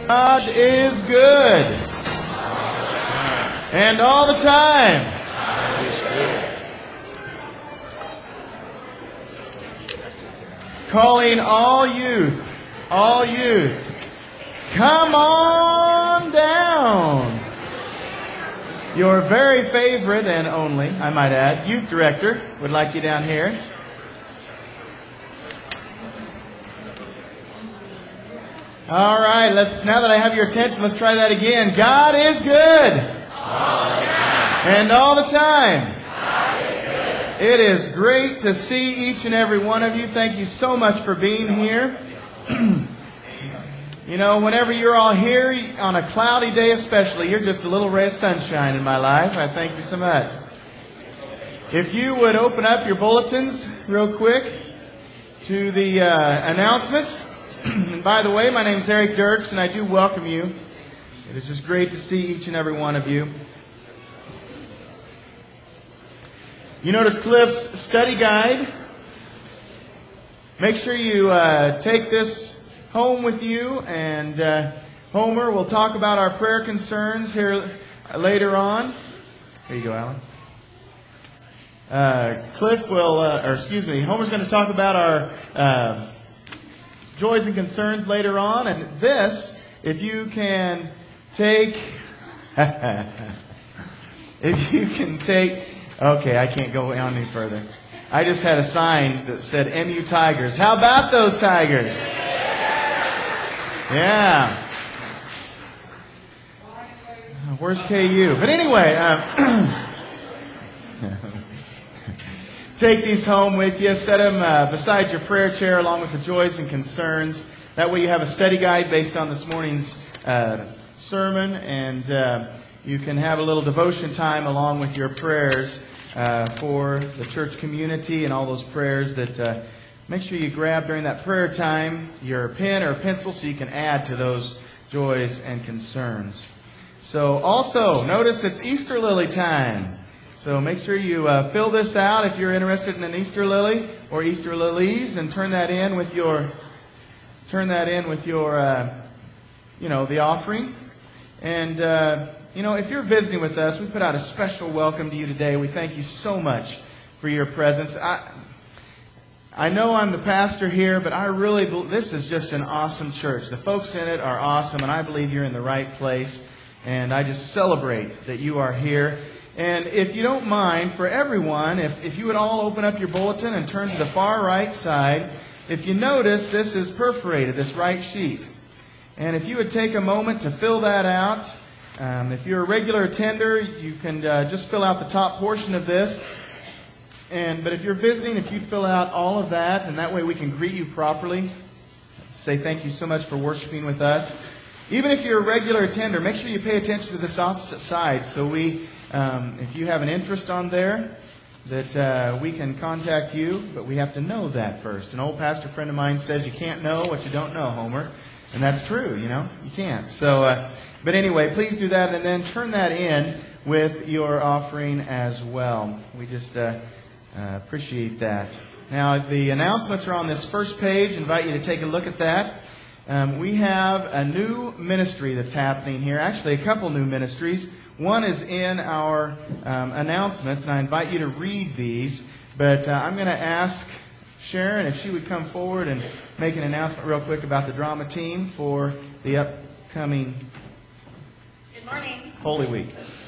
God is good. And all the time. Calling all youth, come on down. Your very favorite and only, I might add, youth director would like you down here. All right, now that I have your attention, let's try that again. God is good. All the time. And all the time. God is good. It is great to see each and every one of you. Thank you so much for being here. You know, whenever you're all here, on a cloudy day especially, you're just a little ray of sunshine in my life. I thank you so much. If you would open up your bulletins real quick to the announcements. And by the way, my name is Eric Dirks, and I do welcome you. It is just great to see each and every one of you. You notice Cliff's study guide. Make sure you take this home with you, and Homer will talk about our prayer concerns here later on. There you go, Alan. Cliff will, Homer's going to talk about our joys and concerns later on, and this, if you can take, okay, I can't go on any further. I just had a sign that said MU Tigers. How about those Tigers? Yeah. Where's KU? But anyway, take these home with you. Set them beside your prayer chair along with the joys and concerns. That way you have a study guide based on this morning's sermon, and you can have a little devotion time along with your prayers for the church community and all those prayers that make sure you grab during that prayer time your pen or pencil so you can add to those joys and concerns. So also, notice it's Easter lily time. So make sure you fill this out if you're interested in an Easter lily or Easter lilies, and turn that in with your the offering. And if you're visiting with us, we put out a special welcome to you today. We thank you so much for your presence. I know I'm the pastor here, but this is just an awesome church. The folks in it are awesome, and I believe you're in the right place. And I just celebrate that you are here. And if you don't mind, for everyone, if you would all open up your bulletin and turn to the far right side, if you notice, this is perforated, this right sheet. And if you would take a moment to fill that out, if you're a regular attender, you can just fill out the top portion of this. But if you're visiting, if you'd fill out all of that, and that way we can greet you properly, say thank you so much for worshiping with us. Even if you're a regular attender, make sure you pay attention to this opposite side so if you have an interest on there, that we can contact you, but we have to know that first. An old pastor friend of mine says you can't know what you don't know, Homer. And that's true, you can't. So, but anyway, please do that, and then turn that in with your offering as well. We just appreciate that. Now, the announcements are on this first page. I invite you to take a look at that. We have a new ministry that's happening here. Actually, a couple new ministries. One is in our announcements, and I invite you to read these. But I'm going to ask Sharon if she would come forward and make an announcement real quick about the drama team for the upcoming Good morning. Holy Week.